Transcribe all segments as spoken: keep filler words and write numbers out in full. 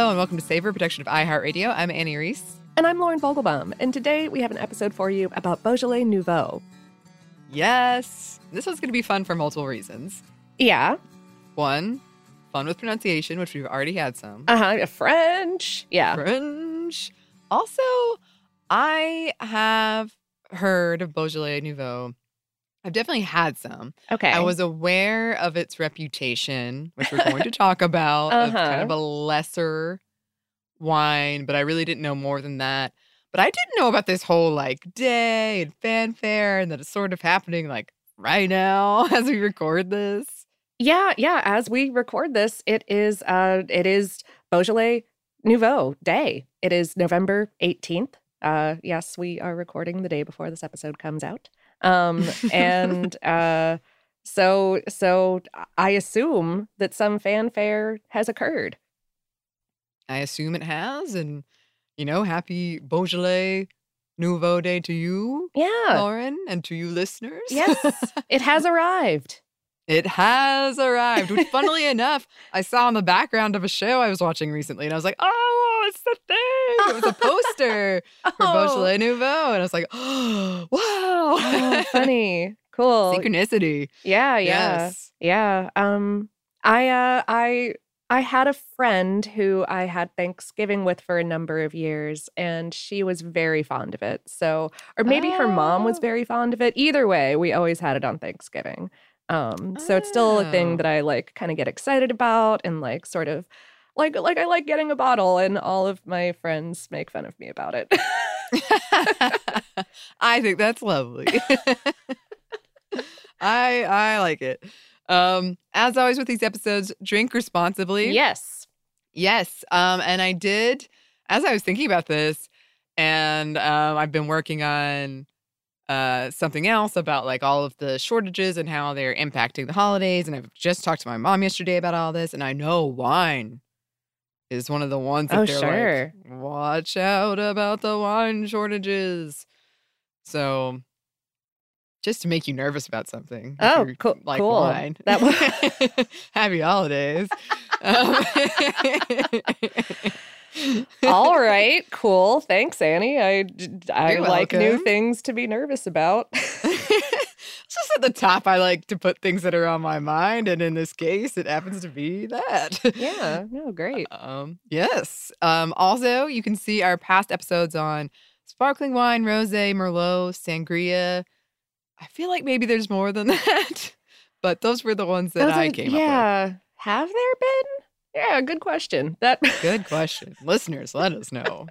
Hello, and welcome to Savor, production of iHeartRadio. I'm Annie Reese. And I'm Lauren Vogelbaum, and today we have an episode for you about Beaujolais Nouveau. Yes, this one's going to be fun for multiple reasons. Yeah. One, fun with pronunciation, which we've already had some. Uh-huh, French. Yeah. French. Also, I have heard of Beaujolais Nouveau. I've definitely had some. Okay. I was aware of its reputation, which we're going to talk about, uh-huh. of kind of a lesser wine, but I really didn't know more than that. But I didn't know about this whole like day and fanfare and that it's sort of happening like right now as we record this. Yeah, yeah. As we record this, it is uh it is Beaujolais Nouveau Day. It is November eighteenth. Uh yes, we are recording the day before this episode comes out. Um and uh so so I assume that some fanfare has occurred. I assume it has, and you know, happy Beaujolais Nouveau Day to you, Yeah. Lauren, and to you listeners. Yes, it has arrived. It has arrived, which funnily enough, I saw in the background of a show I was watching recently, and I was like, oh, it's the thing. It was a poster oh. for Beaujolais Nouveau, and I was like, oh, wow. Oh, funny. Cool. Synchronicity. Yeah, yeah. Yes. Yeah. Um I uh I I had a friend who I had Thanksgiving with for a number of years, and she was very fond of it. So, or maybe her mom was Oh. very fond of it. Either way, we always had it on Thanksgiving. Um, so it's still a thing Oh. that I like kind of get excited about and like sort of like like I like getting a bottle, and all of my friends make fun of me about it. I think that's lovely. I I like it. Um, as always with these episodes, drink responsibly. Yes. Yes. Um, and I did, as I was thinking about this, and um, I've been working on uh, something else about like all of the shortages and how they're impacting the holidays. And I've just talked to my mom yesterday about all this, and I know wine is one of the ones that Oh, they're sure. like, watch out about the wine shortages. So just to make you nervous about something. if Oh, you're cool. Like cool. wine. That was Happy holidays. Um, all right. Cool. Thanks, Annie. I, I You're like new welcome. things to be nervous about. Just at the top, I like to put things that are on my mind. And in this case, it happens to be that. Yeah. No, great. Um, yes. Um, also, you can see our past episodes on sparkling wine, rosé, merlot, sangria. I feel like maybe there's more than that, but those were the ones that Those I are- came up yeah. Have there been? Yeah, good question. That. with. Good question. Listeners, let us know.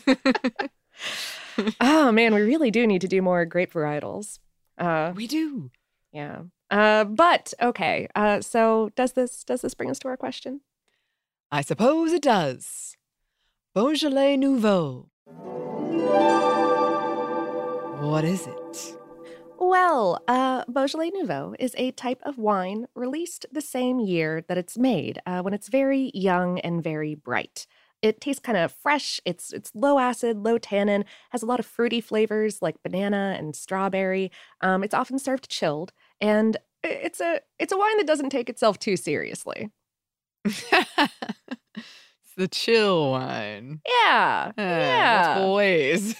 Oh man, we really do need to do more grape varietals. Uh, We do. yeah. Uh, but okay. Uh, so does this does this bring us to our question? I suppose it does. Beaujolais Nouveau. What is it? Well, uh, Beaujolais Nouveau is a type of wine released the same year that it's made, uh, when it's very young and very bright. It tastes kind of fresh. It's it's low acid, low tannin, has a lot of fruity flavors like banana and strawberry. Um, it's often served chilled, and i- it's a it's a wine that doesn't take itself too seriously. It's the chill wine. Yeah, Ah, yeah. multiple ways.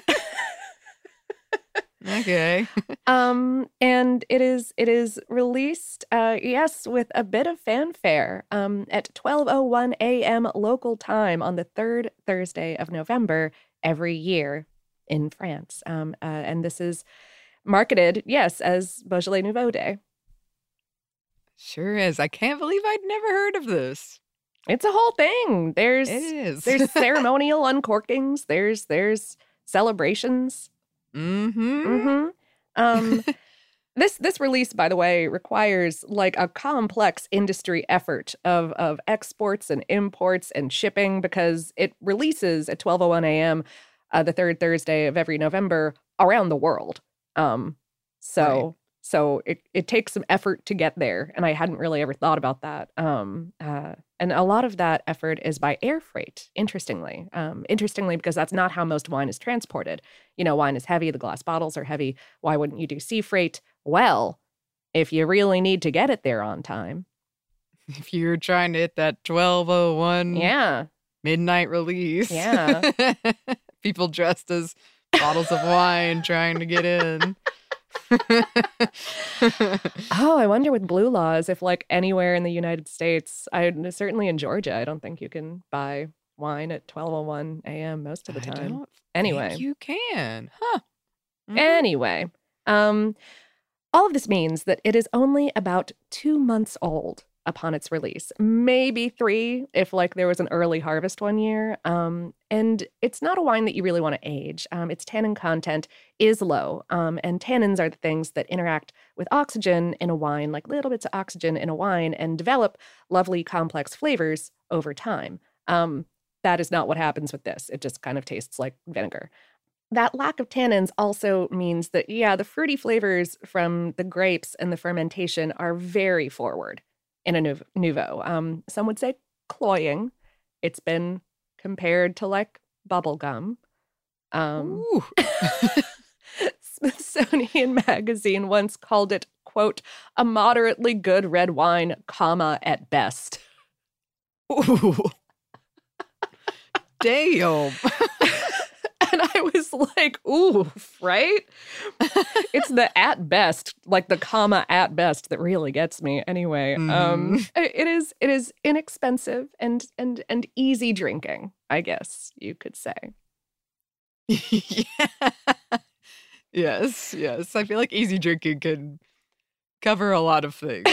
Okay. Um, and it is it is released, uh, yes, with a bit of fanfare, um, at twelve oh one a.m. local time on the third Thursday of November every year in France. Um, uh, and this is marketed, yes, as Beaujolais Nouveau Day. Sure is. I can't believe I'd never heard of this. It's a whole thing. There's It is. there's ceremonial uncorkings. There's there's celebrations. Mm-hmm. Mm-hmm. Um, this this release, by the way, requires like a complex industry effort of of exports and imports and shipping, because it releases at twelve oh one a.m. Uh, the third Thursday of every November around the world. Um, so Right. so it it takes some effort to get there, and I hadn't really ever thought about that. Um, uh, and a lot of that effort is by air freight. Interestingly, um, interestingly, because that's not how most wine is transported. You know, wine is heavy, the glass bottles are heavy. Why wouldn't you do sea freight? Well, if you really need to get it there on time. If you're trying to hit that twelve oh one Yeah. midnight release. Yeah. People dressed as bottles of wine trying to get in. Oh, I wonder with blue laws if, like, anywhere in the United States, I certainly in Georgia, I don't think you can buy wine at twelve oh one a.m. most of the I time. don't Anyway. think you can. Huh. Mhm. Anyway, um, all of this means that it is only about two months old upon its release, maybe three if like there was an early harvest one year. Um, and it's not a wine that you really want to age. Um, its tannin content is low, um, and tannins are the things that interact with oxygen in a wine, like little bits of oxygen in a wine, and develop lovely complex flavors over time. Um, that is not what happens with this. It just kind of tastes like vinegar. That lack of tannins also means that, yeah, the fruity flavors from the grapes and the fermentation are very forward in a nouv- nouveau. Um, some would say cloying. It's been compared to like bubble gum. Um, Ooh. Smithsonian Magazine once called it, quote, a moderately good red wine, comma, at best. Ooh. Damn. And I was like, ooh, right? It's the at best, like the comma at best that really gets me. Anyway, Mhm. um, it is it is inexpensive and and and easy drinking, I guess you could say. Yeah. Yes, yes. I feel like easy drinking can cover a lot of things.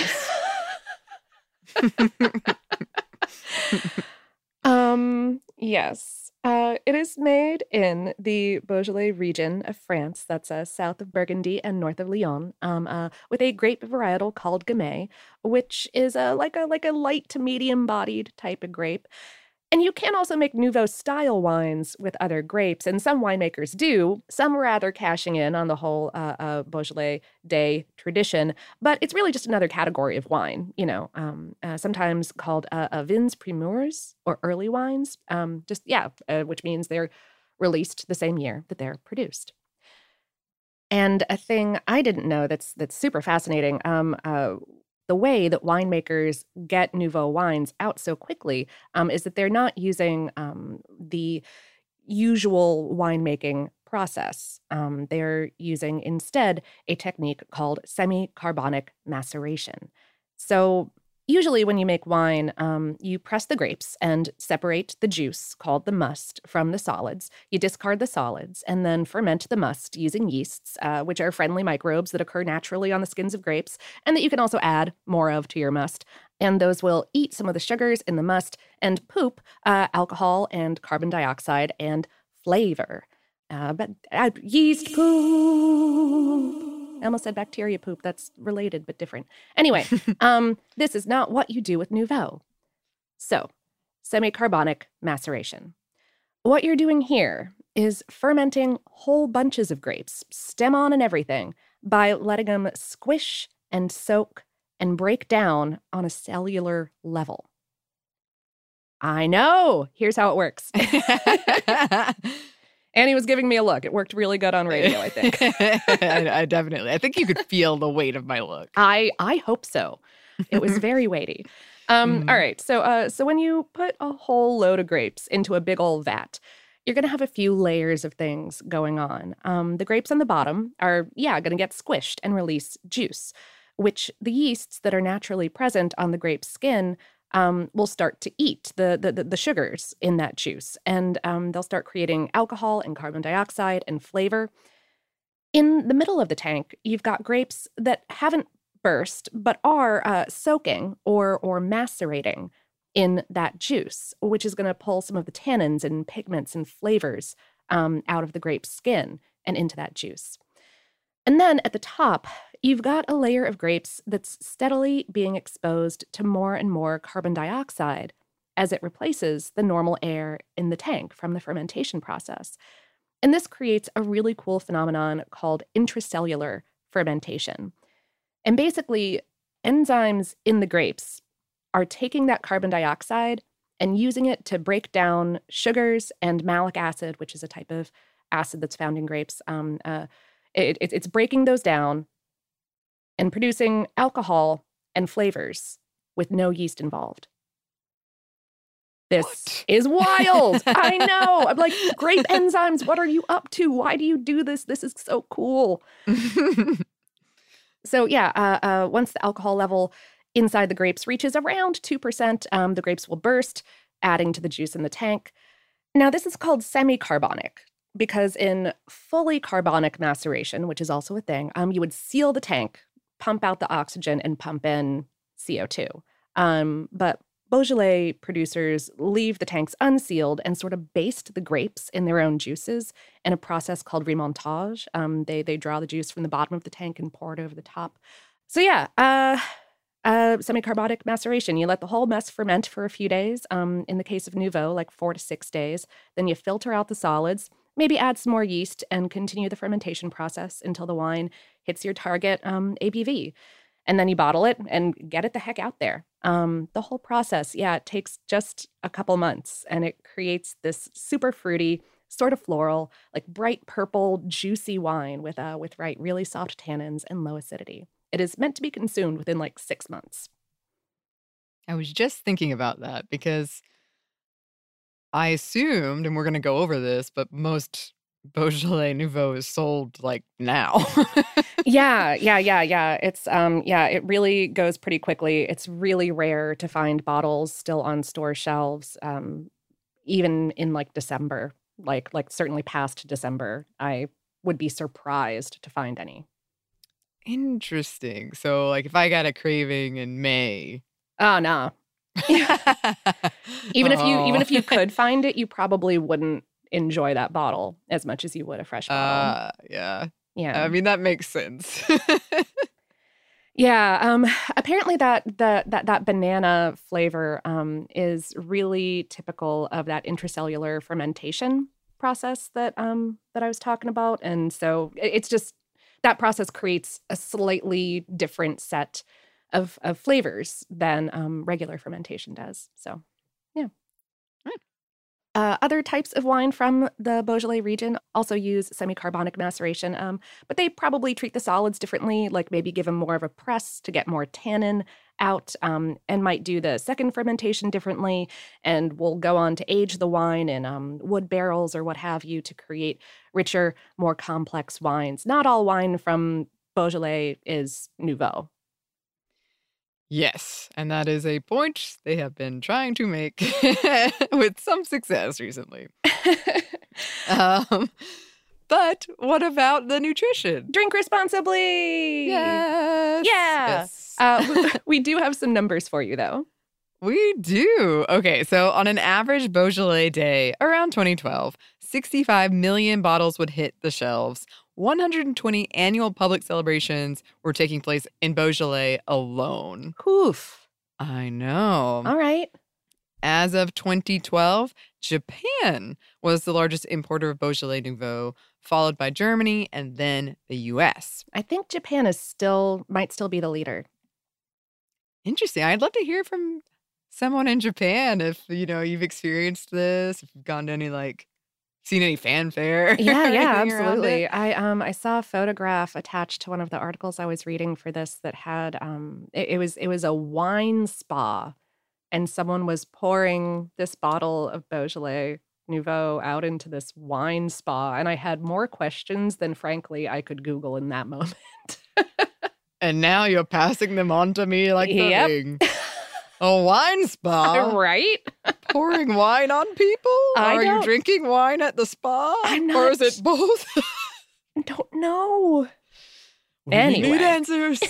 Um, yes. Uh, it is made in the Beaujolais region of France, that's uh, south of Burgundy and north of Lyon, um, uh, with a grape varietal called Gamay, which is a, like a like a light to medium-bodied type of grape. And you can also make Nouveau-style wines with other grapes, and some winemakers do, some rather cashing in on the whole uh, uh, Beaujolais Day tradition, but it's really just another category of wine, you know, um, uh, sometimes called uh, uh, vins primeurs, or early wines, um, just, yeah, uh, which means they're released the same year that they're produced. And a thing I didn't know that's that's super fascinating, um, uh, the way that winemakers get nouveau wines out so quickly um, is that they're not using um, the usual winemaking process. Um, they're using instead a technique called semi-carbonic maceration. So usually when you make wine, um, you press the grapes and separate the juice, called the must, from the solids. You discard the solids and then ferment the must using yeasts, uh, which are friendly microbes that occur naturally on the skins of grapes and that you can also add more of to your must. And those will eat some of the sugars in the must and poop uh, alcohol and carbon dioxide and flavor. Uh, but uh, yeast poop. I almost said bacteria poop. That's related but different. Anyway, um, this is not what you do with Nouveau. So, semi-carbonic maceration. What you're doing here is fermenting whole bunches of grapes, stem on and everything, by letting them squish and soak and break down on a cellular level. I know. Here's how it works. Annie was giving me a look. It worked really good on radio, I think. I, I definitely. I think you could feel the weight of my look. I I hope so. It was very weighty. Um, Mhm. All right. So uh, so when you put a whole load of grapes into a big old vat, you're going to have a few layers of things going on. Um, the grapes on the bottom are, yeah, going to get squished and release juice, which the yeasts that are naturally present on the grape skin um, will start to eat the, the the sugars in that juice, and um, they'll start creating alcohol and carbon dioxide and flavor. In the middle of the tank, you've got grapes that haven't burst, but are uh, soaking or or macerating in that juice, which is going to pull some of the tannins and pigments and flavors um, out of the grape's skin and into that juice. And then at the top, you've got a layer of grapes that's steadily being exposed to more and more carbon dioxide as it replaces the normal air in the tank from the fermentation process. And this creates a really cool phenomenon called intracellular fermentation. And basically, enzymes in the grapes are taking that carbon dioxide and using it to break down sugars and malic acid, which is a type of acid that's found in grapes. Um, uh, it, it, it's breaking those down and producing alcohol and flavors with no yeast involved. This What? is wild. I know. I'm like, grape enzymes, what are you up to? Why do you do this? This is so cool. So yeah, uh, uh, once the alcohol level inside the grapes reaches around two percent, um, the grapes will burst, adding to the juice in the tank. Now, this is called semi-carbonic because in fully carbonic maceration, which is also a thing, um, you would seal the tank, pump out the oxygen, and pump in C O two. Um, but Beaujolais producers leave the tanks unsealed and sort of baste the grapes in their own juices in a process called remontage. Um, they they draw the juice from the bottom of the tank and pour it over the top. So yeah, uh, uh, semi-carbonic maceration. You let the whole mess ferment for a few days. Um, in the case of Nouveau, like four to six days. Then you filter out the solids, maybe add some more yeast, and continue the fermentation process until the wine hits your target um, A B V. And then you bottle it and get it the heck out there. Um, the whole process, yeah, it takes just a couple months, and it creates this super fruity, sort of floral, like bright purple, juicy wine with uh, with right, really soft tannins and low acidity. It is meant to be consumed within like six months. I was just thinking about that because I assumed, and we're going to go over this, but most Beaujolais Nouveau is sold like now. yeah, yeah, yeah, yeah. It's um, yeah, it really goes pretty quickly. It's really rare to find bottles still on store shelves, um, even in like December, like like certainly past December. I would be surprised to find any. Interesting. So, like, if I got a craving in May, oh no. even if you even if you could find it, you probably wouldn't enjoy that bottle as much as you would a fresh bottle. Uh, yeah. Yeah. I mean, that makes sense. yeah. Um, apparently that, the, that, that banana flavor um, is really typical of that intracellular fermentation process that, um, that I was talking about. And so it's just, that process creates a slightly different set of, of flavors than um, regular fermentation does. So, yeah. Uh, other types of wine from the Beaujolais region also use semi-carbonic maceration, um, but they probably treat the solids differently, like maybe give them more of a press to get more tannin out, um, and might do the second fermentation differently, and will go on to age the wine in um, wood barrels or what have you to create richer, more complex wines. Not all wine from Beaujolais is Nouveau. Yes, and that is a point they have been trying to make with some success recently. um, but what about the nutrition? Drink responsibly! Yes! Yeah! Yes. Uh, we do have some numbers for you, though. We do. Okay, so on an average Beaujolais day around twenty twelve, sixty-five million bottles would hit the shelves. one hundred twenty annual public celebrations were taking place in Beaujolais alone. Oof. I know. All right. As of twenty twelve, Japan was the largest importer of Beaujolais Nouveau, followed by Germany and then the U S. I think Japan is still, might still be the leader. Interesting. I'd love to hear from someone in Japan if, you know, you've experienced this, if you've gone to any, like, seen any fanfare. Yeah, yeah, absolutely. I um I saw a photograph attached to one of the articles I was reading for this that had um it, it was it was a wine spa, and someone was pouring this bottle of Beaujolais Nouveau out into this wine spa, and I had more questions than frankly I could Google in that moment. And now you're passing them on to me like Yep. pudding. A wine spa? Right? Pouring wine on people? I Are you don't- drinking wine at the spa? I'm Or not- is it both? Don't know. We Anyway. need answers.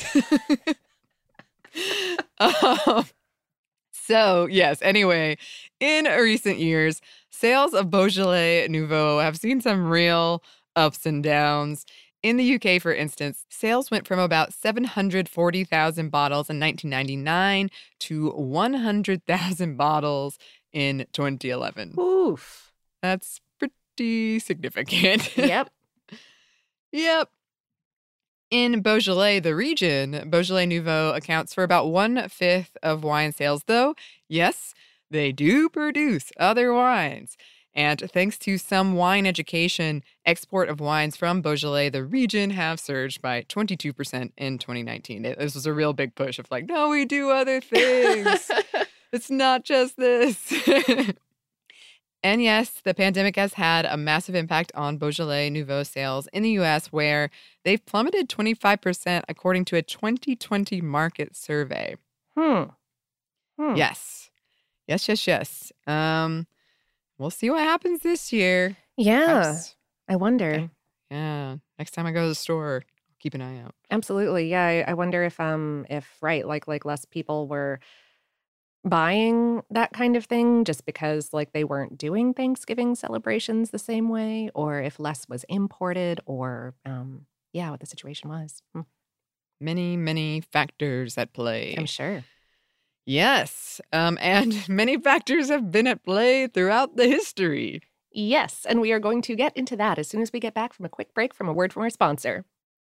um, so, yes, anyway, in recent years, sales of Beaujolais Nouveau have seen some real ups and downs. In the U K, for instance, sales went from about seven hundred forty thousand bottles in nineteen ninety-nine to one hundred thousand bottles in twenty eleven. Oof. That's pretty significant. Yep. Yep. In Beaujolais, the region, Beaujolais Nouveau accounts for about one-fifth of wine sales, though, yes, they do produce other wines. And thanks to some wine education, export of wines from Beaujolais, the region, have surged by twenty-two percent in twenty nineteen. It, this was a real big push of like, no, we do other things. It's not just this. And yes, the pandemic has had a massive impact on Beaujolais Nouveau sales in the U S, where they've plummeted twenty-five percent according to a twenty twenty market survey. Hmm. hmm. Yes. Yes, yes, yes. Um, we'll see what happens this year. Yeah. Perhaps, I wonder. yeah. Next time I go to the store, I'll keep an eye out. Absolutely. Yeah. I, I wonder if um if right, like like less people were buying that kind of thing just because like they weren't doing Thanksgiving celebrations the same way, or if less was imported, or um yeah, what the situation was. Hmm. Many, many factors at play. I'm sure. Yes. Um, and many factors have been at play throughout the history. Yes, and we are going to get into that as soon as we get back from a quick break from a word from our sponsor.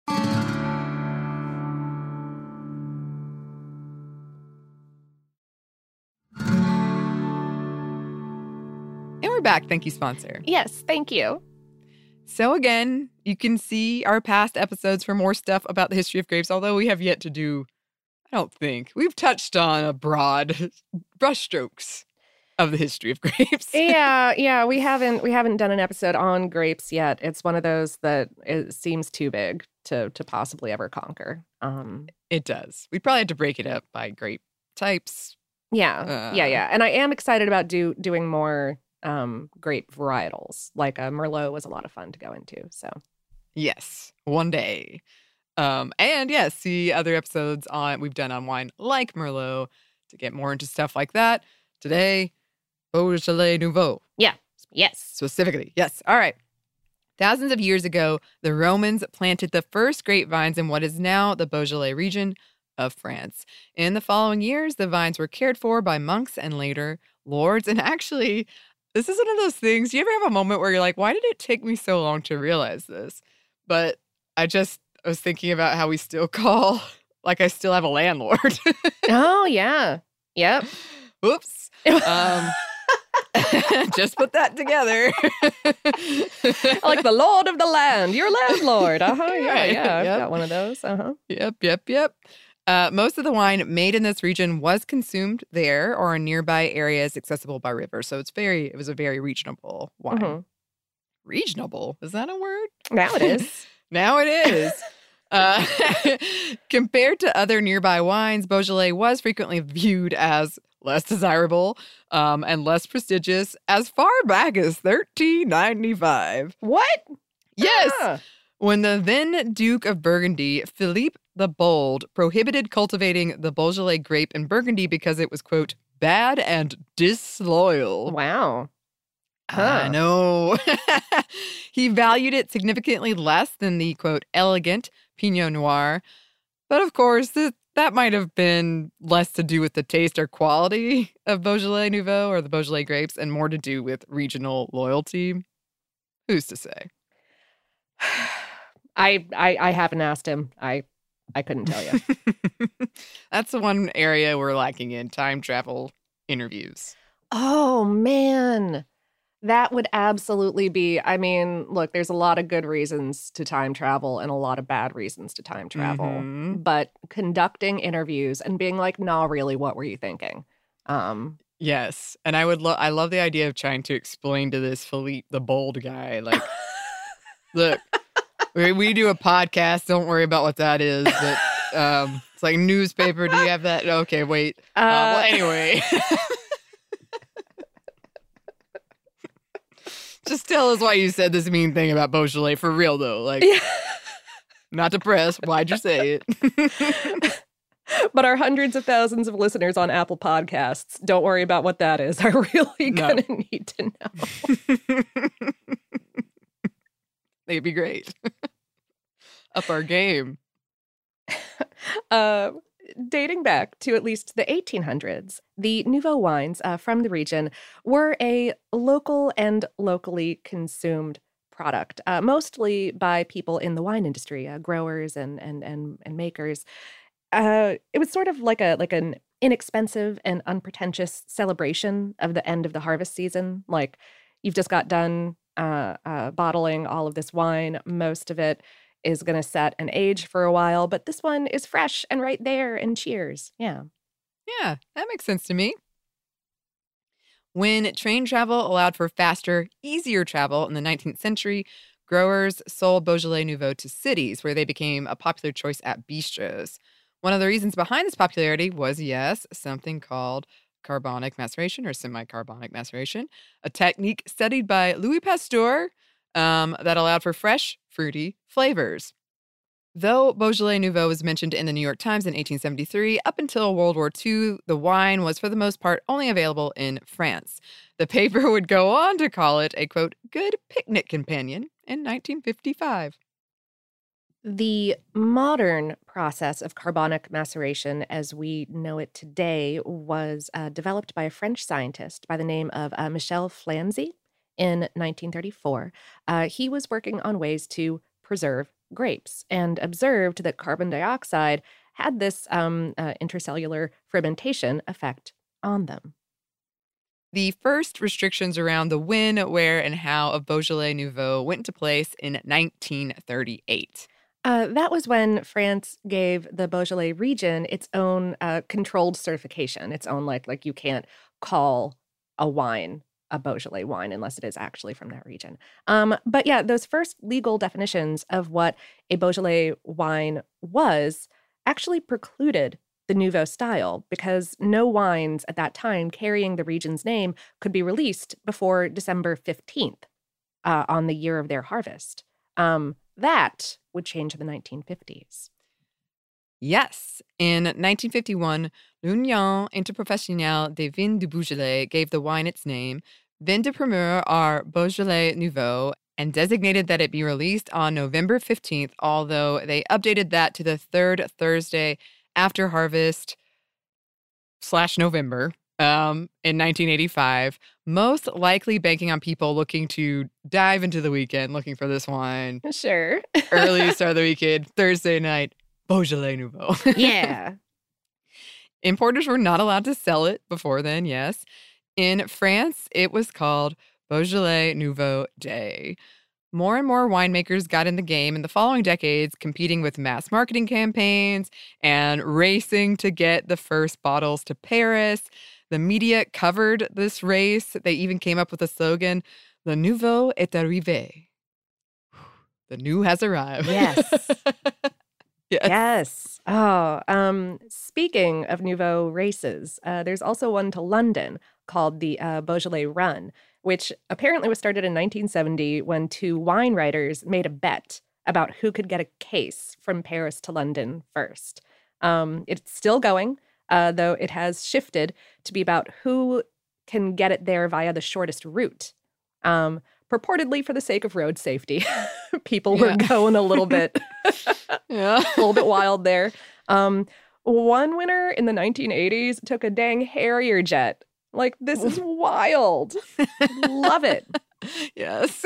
And we're back. Thank you, sponsor. Yes, thank you. So again, you can see our past episodes for more stuff about the history of grapes, although we have yet to do, I don't think, we've touched on a broad brushstrokes of the history of grapes. yeah, yeah, we haven't we haven't done an episode on grapes yet. It's one of those that it seems too big to to possibly ever conquer. Um, it does. We'd probably have to break it up by grape types. Yeah, uh, yeah, yeah. And I am excited about do doing more um, grape varietals. Like a Merlot was a lot of fun to go into. So yes, one day. Um, and yes, see other episodes on we've done on wine like Merlot to get more into stuff like that. Today, Beaujolais Nouveau. Yeah. Yes. Specifically. Yes. All right. Thousands of years ago, the Romans planted the first grapevines in what is now the Beaujolais region of France. In the following years, the vines were cared for by monks and later lords. And actually, this is one of those things. You ever have a moment where you're like, why did it take me so long to realize this? But I just I was thinking about how we still call, like I still have a landlord. Oh, yeah. Yep. Oops. Um, just put that together. Like the lord of the land, your landlord. Uh-huh, yeah, Right. yeah. I've Yep. got one of those. Uh-huh. Yep, yep, yep. Uh, most of the wine made in this region was consumed there or in nearby areas accessible by river. So it's very, it was a very regionable wine. Mhm. Regionable? Is that a word? Now it is. Now it is. Uh, compared to other nearby wines, Beaujolais was frequently viewed as less desirable um, and less prestigious as far back as thirteen ninety-five. What? Yes. Ah. When the then Duke of Burgundy, Philippe the Bold, prohibited cultivating the Beaujolais grape in Burgundy because it was, quote, bad and disloyal. Wow. I Huh. know. He valued it significantly less than the, quote, elegant Pinot Noir. But of course, th- that might have been less to do with the taste or quality of Beaujolais Nouveau or the Beaujolais grapes and more to do with regional loyalty. Who's to say? I, I I haven't asked him. I I couldn't tell you. That's the one area we're lacking in time travel interviews. Oh, man. That would absolutely be. I mean, look, there's a lot of good reasons to time travel and a lot of bad reasons to time travel. Mhm. But conducting interviews and being like, nah, really, what were you thinking? Um, Yes. And I would love I love the idea of trying to explain to this Philippe the Bold guy, like, look, we, we do a podcast. Don't worry about what that is. But um, it's like newspaper. Do you have that? Okay, wait. Uh, well, uh, anyway. Just tell us why you said this mean thing about Beaujolais for real, though. Like, yeah. not to press. Why'd you say it? But our hundreds of thousands of listeners on Apple Podcasts, don't worry about what that is, are really No. going to need to know. They'd be great. Up our game. Uh, dating back to at least the eighteen hundreds, the Nouveau wines uh, from the region were a local and locally consumed product, uh, mostly by people in the wine industry, uh, growers and and and and makers. Uh, it was sort of like a like an inexpensive and unpretentious celebration of the end of the harvest season. Like you've just got done uh, uh, bottling all of this wine. Most of it is going to set and age for a while, but this one is fresh and right there. And cheers, yeah. Yeah, that makes sense to me. When train travel allowed for faster, easier travel in the nineteenth century, growers sold Beaujolais Nouveau to cities where they became a popular choice at bistros. One of the reasons behind this popularity was, yes, something called carbonic maceration or semi-carbonic maceration, a technique studied by Louis Pasteur um, that allowed for fresh, fruity flavors. Though Beaujolais Nouveau was mentioned in the New York Times in eighteen seventy-three, up until World War Two, the wine was for the most part only available in France. The paper would go on to call it a, quote, good picnic companion in nineteen fifty-five. The modern process of carbonic maceration as we know it today was uh, developed by a French scientist by the name of uh, Michel Flanzy in nineteen thirty-four. Uh, he was working on ways to preserve grapes and observed that carbon dioxide had this um, uh, intercellular fermentation effect on them. The first restrictions around the when, where, and how of Beaujolais Nouveau went into place in nineteen thirty-eight. Uh, that was when France gave the Beaujolais region its own uh, controlled certification, its own, like, like you can't call a wine a Beaujolais wine unless it is actually from that region. Um, but yeah, those first legal definitions of what a Beaujolais wine was actually precluded the Nouveau style because no wines at that time carrying the region's name could be released before December fifteenth uh, on the year of their harvest. Um, that would change in the nineteen fifties. Yes. In nineteen fifty-one, l'Union Interprofessionnelle des Vins du Beaujolais gave the wine its name, Vins de Primeur are Beaujolais Nouveau, and designated that it be released on November fifteenth, although they updated that to the third Thursday after harvest slash November um, in nineteen eighty-five, most likely banking on people looking to dive into the weekend looking for this wine. Sure. Early start of the weekend, Thursday night, Beaujolais Nouveau. Yeah. Importers were not allowed to sell it before then, yes. In France, it was called Beaujolais Nouveau Day. More and more winemakers got in the game in the following decades, competing with mass marketing campaigns and racing to get the first bottles to Paris. The media covered this race. They even came up with a slogan, Le Nouveau est arrivé. The new has arrived. Yes. Yes. Yes. Oh, um, speaking of Nouveau races, uh, there's also one to London called the uh, Beaujolais Run, which apparently was started in nineteen seventy when two wine writers made a bet about who could get a case from Paris to London first. Um, it's still going, uh, though it has shifted to be about who can get it there via the shortest route. Um, purportedly for the sake of road safety. People were Yeah. going a little bit, Yeah. a little bit wild there. Um, one winner in the nineteen eighties took a dang Harrier jet. Like, this is wild. Love it. Yes.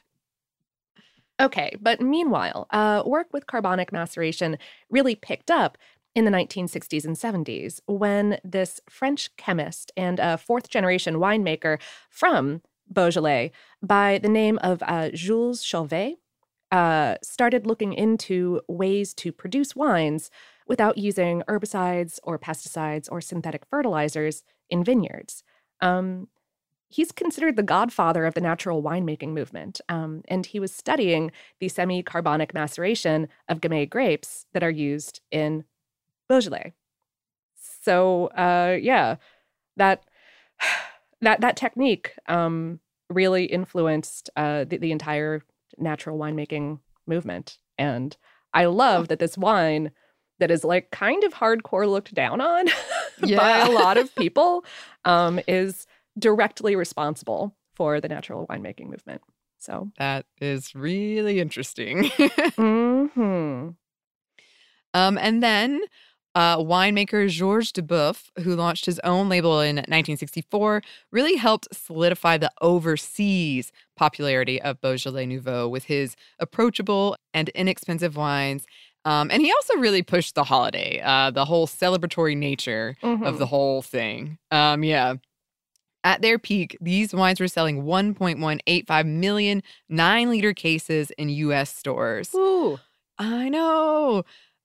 Okay, but meanwhile, uh, work with carbonic maceration really picked up in the nineteen sixties and seventies when this French chemist and a fourth-generation winemaker from Beaujolais by the name of uh, Jules Chauvet uh, started looking into ways to produce wines without using herbicides or pesticides or synthetic fertilizers in vineyards. Um, he's considered the godfather of the natural winemaking movement, um, and he was studying the semi-carbonic maceration of Gamay grapes that are used in Beaujolais. So, uh, yeah, that that that technique um, really influenced uh, the, the entire natural winemaking movement, and I love that this wine that is like kind of hardcore looked down on by Yeah. a lot of people um, is directly responsible for the natural winemaking movement. So, That is really interesting. hmm um, and then uh, winemaker Georges Duboeuf, who launched his own label in nineteen sixty-four, really helped solidify the overseas popularity of Beaujolais Nouveau with his approachable and inexpensive wines. Um, and he also really pushed the holiday, uh, the whole celebratory nature of the whole thing. Um, yeah. At their peak, these wines were selling one point one eight five million nine-liter cases in U S stores. Ooh. I know.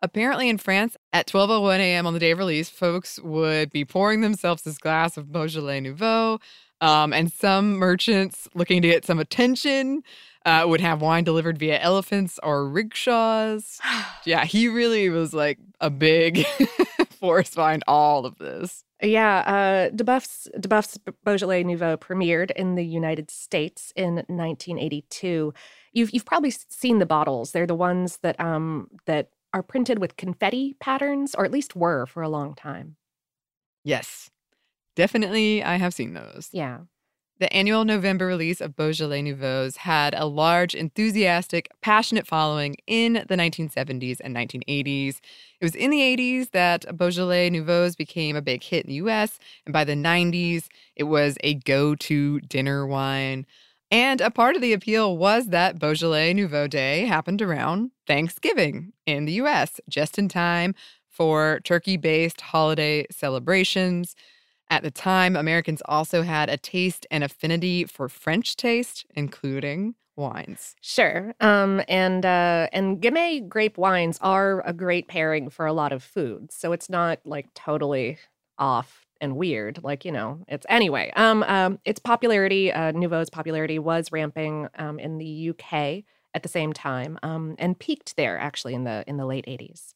Apparently in France, at twelve oh one a.m. on the day of release, folks would be pouring themselves this glass of Beaujolais Nouveau, um, and some merchants looking to get some attention uh, would have wine delivered via elephants or rickshaws. Yeah, he really was like a big force behind all of this. Yeah, uh, DeBuff's, DeBuff's Beaujolais Nouveau premiered in the United States in nineteen eighty-two. You've you've probably seen the bottles. They're the ones that um that are printed with confetti patterns, or at least were for a long time. Yes, definitely I have seen those. Yeah. The annual November release of Beaujolais Nouveaux had a large, enthusiastic, passionate following in the nineteen seventies and nineteen eighties. It was in the eighties that Beaujolais Nouveaux became a big hit in the U S, and by the nineties, it was a go-to dinner wine. And a part of the appeal was that Beaujolais Nouveau Day happened around Thanksgiving in the U S, just in time for turkey-based holiday celebrations. At the time, Americans also had a taste and affinity for French taste, including wines. Sure. Um, and uh, and Gamay grape wines are a great pairing for a lot of foods. So it's not like totally off and weird. Like, you know, it's anyway. Um, um, its popularity, uh, Nouveau's popularity was ramping um, in the U K at the same time, um, and peaked there actually in the in the late eighties.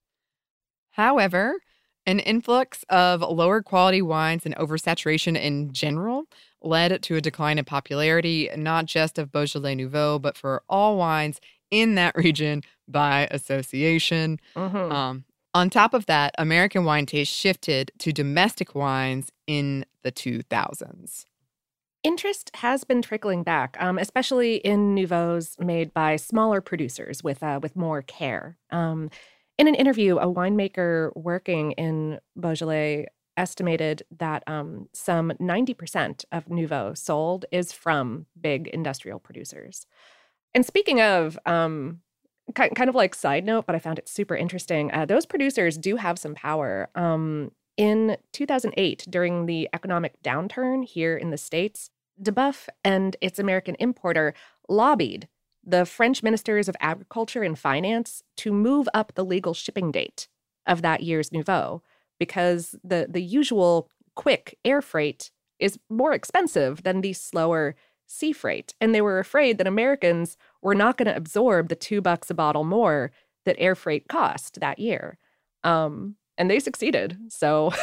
However, an influx of lower quality wines and oversaturation in general led to a decline in popularity, not just of Beaujolais Nouveau, but for all wines in that region by association. Mm-hmm. Um, on top of that, American wine taste shifted to domestic wines in the two thousands. Interest has been trickling back, um, especially in Nouveaux made by smaller producers with uh, with more care. Um, In an interview, a winemaker working in Beaujolais estimated that um, some ninety percent of Nouveau sold is from big industrial producers. And speaking of, um, ki- kind of like side note, but I found it super interesting, uh, those producers do have some power. Um, in two thousand eight, during the economic downturn here in the States, DeBuff and its American importer lobbied the French ministers of agriculture and finance to move up the legal shipping date of that year's Nouveau, because the, the usual quick air freight is more expensive than the slower sea freight. And they were afraid that Americans were not going to absorb the two bucks a bottle more that air freight cost that year. Um, and they succeeded. So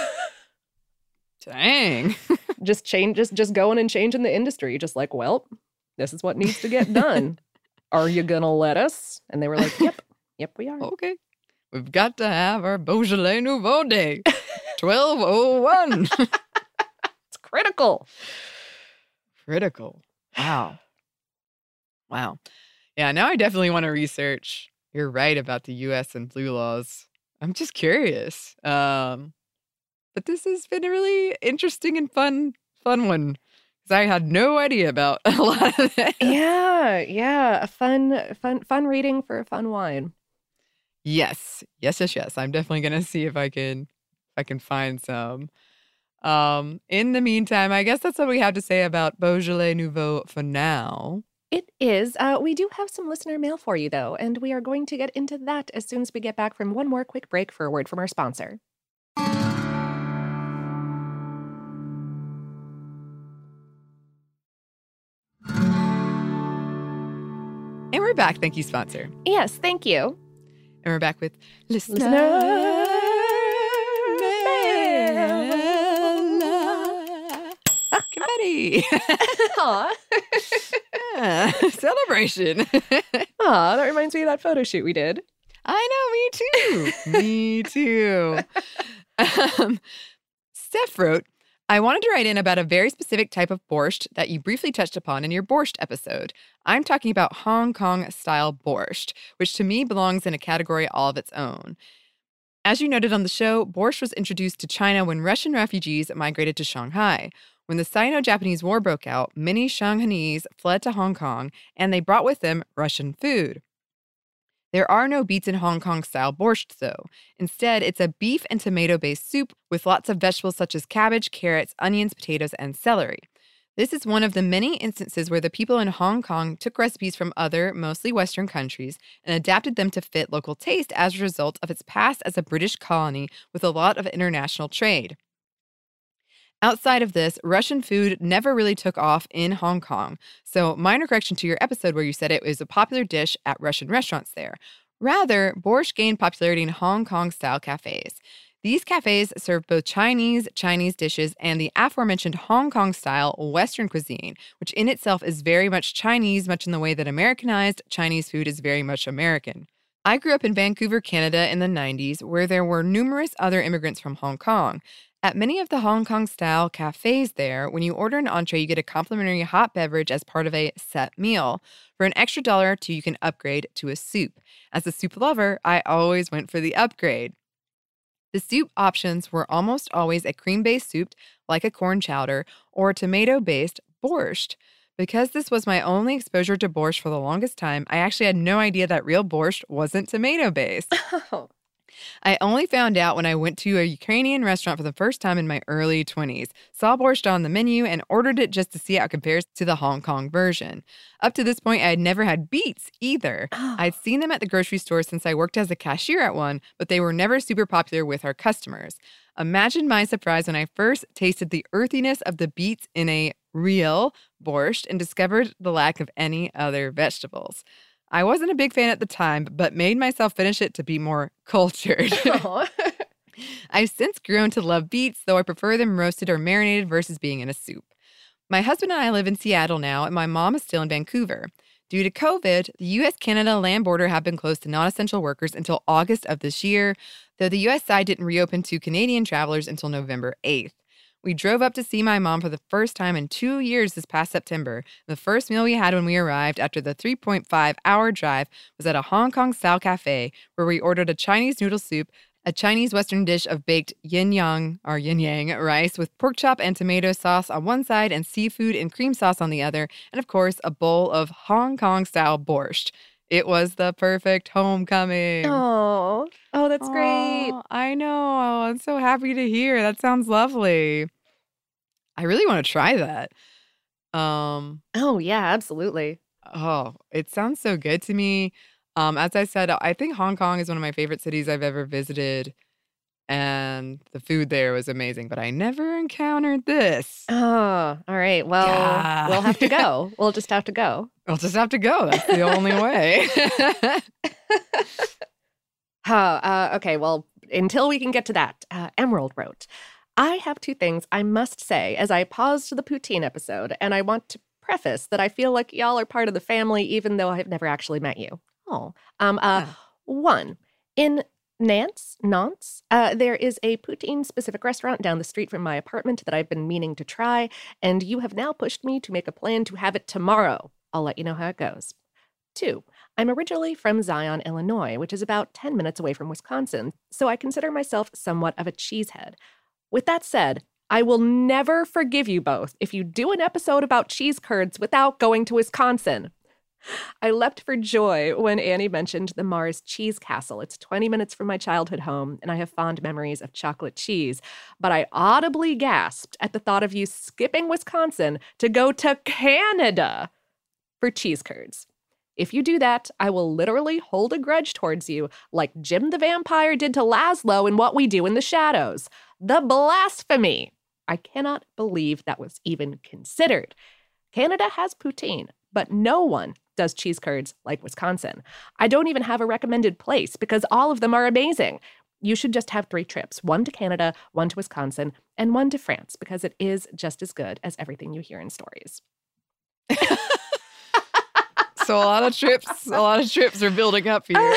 Dang. just change, just, just going and changing the industry. Just like, well, this is what needs to get done. Are you going to let us? And they were like, yep, yep, we are. Okay. We've got to have our Beaujolais Nouveau Day. twelve oh one. It's critical. Critical. Wow. Wow. Yeah, now I definitely want to research. You're right about the U S and blue laws. I'm just curious. Um, but this has been a really interesting and fun, fun one. I had no idea about a lot of it. Yeah, yeah. A fun, fun, fun reading for a fun wine. Yes, yes, yes, yes. I'm definitely gonna see if I can, if I can find some. Um, in the meantime, I guess that's what we have to say about Beaujolais Nouveau for now. It is. Uh, we do have some listener mail for you, though, and we are going to get into that as soon as we get back from one more quick break for a word from our sponsor. And we're back. Thank you, sponsor. Yes, thank you. And we're back with Listener, Listener Mail. Confetti. Aw. Yeah, celebration. Aw, that reminds me of that photo shoot we did. I know, me too. Me too. Um, Steph wrote, I wanted to write in about a very specific type of borscht that you briefly touched upon in your borscht episode. I'm talking about Hong Kong-style borscht, which to me belongs in a category all of its own. As you noted on the show, borscht was introduced to China when Russian refugees migrated to Shanghai. When the Sino-Japanese War broke out, many Shanghainese fled to Hong Kong, and they brought with them Russian food. There are no beets in Hong Kong-style borscht, though. Instead, it's a beef and tomato-based soup with lots of vegetables such as cabbage, carrots, onions, potatoes, and celery. This is one of the many instances where the people in Hong Kong took recipes from other, mostly Western countries and adapted them to fit local taste as a result of its past as a British colony with a lot of international trade. Outside of this, Russian food never really took off in Hong Kong. So, minor correction to your episode where you said it was a popular dish at Russian restaurants there. Rather, borscht gained popularity in Hong Kong-style cafes. These cafes serve both Chinese, Chinese dishes, and the aforementioned Hong Kong-style Western cuisine, which in itself is very much Chinese, much in the way that Americanized Chinese food is very much American. I grew up in Vancouver, Canada in the nineties, where there were numerous other immigrants from Hong Kong. At many of the Hong Kong-style cafes there, when you order an entree, you get a complimentary hot beverage as part of a set meal. For an extra dollar or two, you can upgrade to a soup. As a soup lover, I always went for the upgrade. The soup options were almost always a cream-based soup, like a corn chowder, or tomato-based borscht. Because this was my only exposure to borscht for the longest time, I actually had no idea that real borscht wasn't tomato-based. Oh. I only found out when I went to a Ukrainian restaurant for the first time in my early twenties, saw borscht on the menu, and ordered it just to see how it compares to the Hong Kong version. Up to this point, I had never had beets either. Oh. I'd seen them at the grocery store since I worked as a cashier at one, but they were never super popular with our customers. Imagine my surprise when I first tasted the earthiness of the beets in a real borscht and discovered the lack of any other vegetables. I wasn't a big fan at the time, but made myself finish it to be more cultured. I've since grown to love beets, though I prefer them roasted or marinated versus being in a soup. My husband and I live in Seattle now, and my mom is still in Vancouver. Due to COVID, the U S Canada land border have been closed to non-essential workers until August of this year, though the U S side didn't reopen to Canadian travelers until November eighth. We drove up to see my mom for the first time in two years this past September. The first meal we had when we arrived after the three point five hour drive was at a Hong Kong-style cafe where we ordered a Chinese noodle soup, a Chinese Western dish of baked yin yang or yin yang rice with pork chop and tomato sauce on one side and seafood and cream sauce on the other, and of course, a bowl of Hong Kong-style borscht. It was the perfect homecoming. Oh, oh, that's great. Aw, I know. I'm so happy to hear. That sounds lovely. I really want to try that. Um, Oh, yeah, absolutely. oh, it sounds so good to me. Um, as I said, I think Hong Kong is one of my favorite cities I've ever visited, and the food there was amazing, but I never encountered this. Oh, all right. Well, Yeah. we'll have to go. We'll just have to go. I'll just have to go. That's the only way. Huh, uh, okay, well, until we can get to that, uh, Emerald wrote, I have two things I must say as I paused the poutine episode, and I want to preface that I feel like y'all are part of the family, even though I've never actually met you. Oh, um, uh, Oh. one, in Nantes, Nantes, uh, there is a poutine-specific restaurant down the street from my apartment that I've been meaning to try, and you have now pushed me to make a plan to have it tomorrow. I'll let you know how it goes. Two, I'm originally from Zion, Illinois, which is about ten minutes away from Wisconsin, so I consider myself somewhat of a cheesehead. With that said, I will never forgive you both if you do an episode about cheese curds without going to Wisconsin. I leapt for joy when Annie mentioned the Mars Cheese Castle. It's twenty minutes from my childhood home, and I have fond memories of chocolate cheese. But I audibly gasped at the thought of you skipping Wisconsin to go to Canada for cheese curds. If you do that, I will literally hold a grudge towards you like Jim the Vampire did to Laszlo in What We Do in the Shadows. The blasphemy! I cannot believe that was even considered. Canada has poutine, but no one does cheese curds like Wisconsin. I don't even have a recommended place because all of them are amazing. You should just have three trips, one to Canada, one to Wisconsin, and one to France because it is just as good as everything you hear in stories. So a lot of trips, a lot of trips are building up here.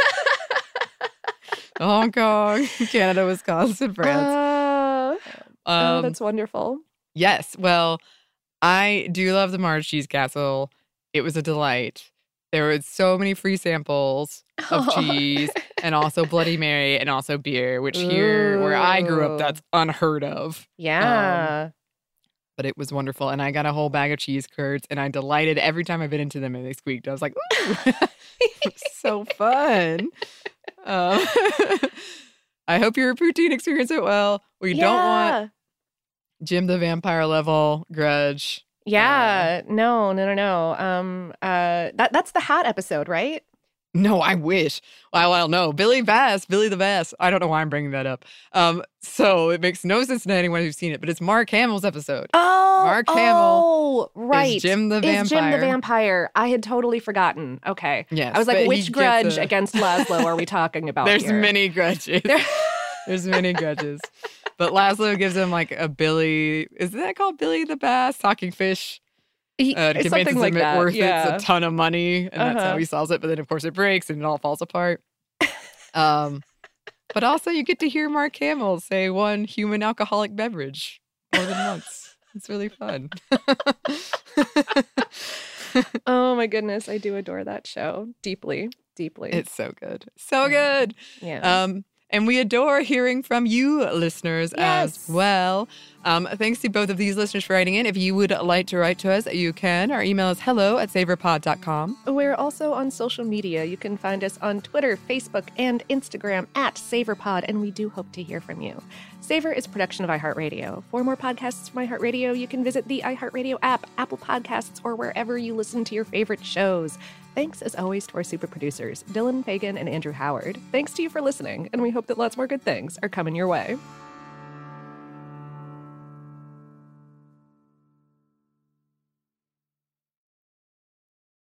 Hong Kong, Canada, Wisconsin, France. Uh, oh, Um, that's wonderful. yes, well, I do love the Mars Cheese Castle. It was a delight. There were so many free samples of Oh. cheese and also Bloody Mary and also beer, which here where I grew Ooh. up, that's unheard of. Yeah. But it was wonderful. And I got a whole bag of cheese curds and I delighted every time I bit into them and they squeaked. I was like, ooh, so fun. Um, I hope your poutine experience went well. We don't want Yeah. Jim the Vampire level grudge Yeah. Uh, no, no, no, no. Um, uh, that that's the hat episode, right? No, I wish. Well, well, no. Billy Bass, Billy the Bass. I don't know why I'm bringing that up. Um, so it makes no sense to anyone who's seen it, but it's Mark Hamill's episode. Oh, Mark oh, Hamill right. is Jim the Vampire. Is Jim the Vampire. I had totally forgotten. Okay. Yes, I was like, but which he grudge gets a- against Laszlo are we talking about There's here? many grudges. There- There's many grudges. But Laszlo gives him like a Billy, is that called Billy the Bass? Talking fish? He- Uh, something convinces like him that. it's worth yeah. it's a ton of money, and that's Uh-huh. how he solves it. But then, of course, it breaks and it all falls apart. um, but also, you get to hear Mark Hamill say one human alcoholic beverage more than once. It's really fun. Oh my goodness, I do adore that show deeply, deeply. It's so good, so good. yeah. Um, and we adore hearing from you listeners Yes. as well. Um, thanks to both of these listeners for writing in. If you would like to write to us, you can. Our email is hello at savorpod dot com. We're also on social media. You can find us on Twitter, Facebook, and Instagram at SavorPod, and we do hope to hear from you. Savor is a production of iHeartRadio. For more podcasts from iHeartRadio, you can visit the iHeartRadio app, Apple Podcasts, or wherever you listen to your favorite shows. Thanks, as always, to our super producers, Dylan Fagan and Andrew Howard. Thanks to you for listening, and we hope that lots more good things are coming your way.